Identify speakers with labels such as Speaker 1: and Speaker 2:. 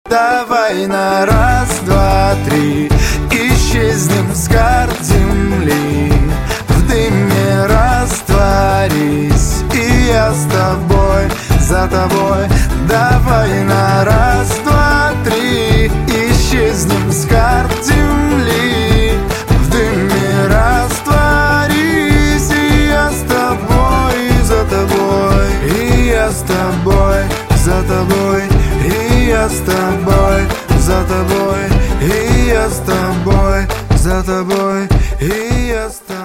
Speaker 1: Давай на раз, два, три исчезнем с карт земли, в дыме растворись, и я с тобой, за тобой. Давай на раз, два, три исчезнем с карт земли, в дыме растворись, и я с тобой, за тобой, и я с тобой, за тобой, и я с тобой, за тобой, и я с тобой, за тобой, и я с тобой.